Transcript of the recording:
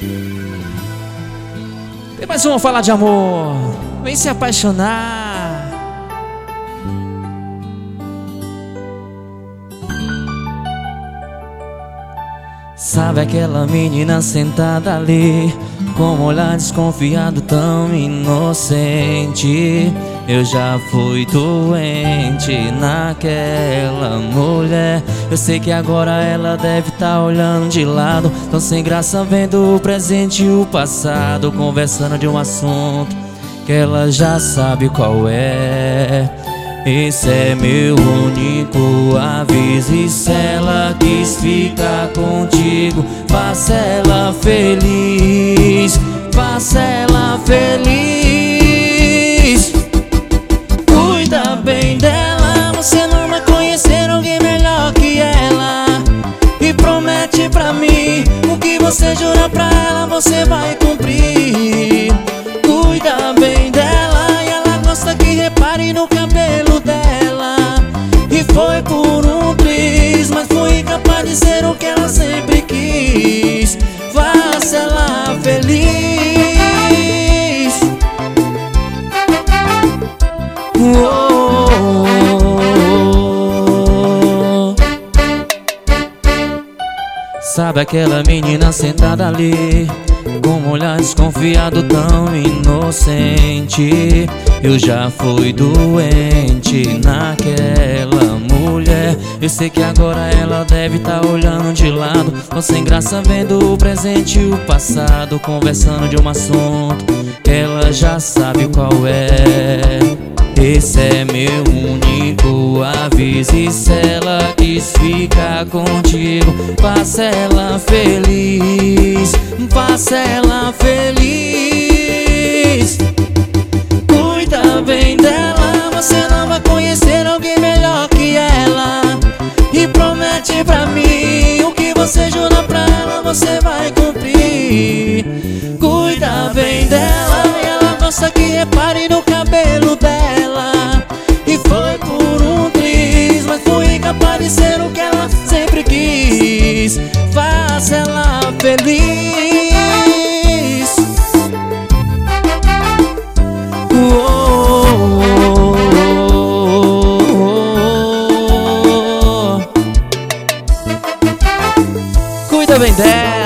Tem mais uma, falar de amor. Vem se apaixonar. Sabe aquela menina sentada ali, com um olhar desconfiado tão inocente? Eu já fui doente naquela mulher. Eu sei que agora ela deve tá olhando de lado, tão sem graça vendo o presente e o passado, conversando de um assunto que ela já sabe qual é. Esse é meu único aviso, e se ela quis ficar contigo, faça ela feliz, faça ela feliz. Cuida bem dela, você não vai conhecer alguém melhor que ela. E promete pra mim, o que você jura pra ela, você vai cumprir. Cuida bem dela, e ela gosta que repare no cabelo dela. E foi por um triz, mas fui incapaz de ser o que ela sempre quis. Faça ela feliz. Sabe aquela menina sentada ali, com um olhar desconfiado tão inocente? Eu já fui doente naquela mulher. Eu sei que agora ela deve tá olhando de lado, tão sem graça vendo o presente e o passado, conversando de um assunto que ela já sabe qual é. Esse é meu único aviso, e se ela quis ficar contigo, faça ela feliz, faça ela feliz. Cuida bem dela, você não vai conhecer alguém melhor que ela. E promete pra mim, o que você jura pra ela, você vai cumprir. Cuida bem dela, e ela gosta que repare no cabelo dela. E foi por um triz, mas fui incapaz de ser o que ela sempre quis. Faça ela feliz. Cuida bem dela.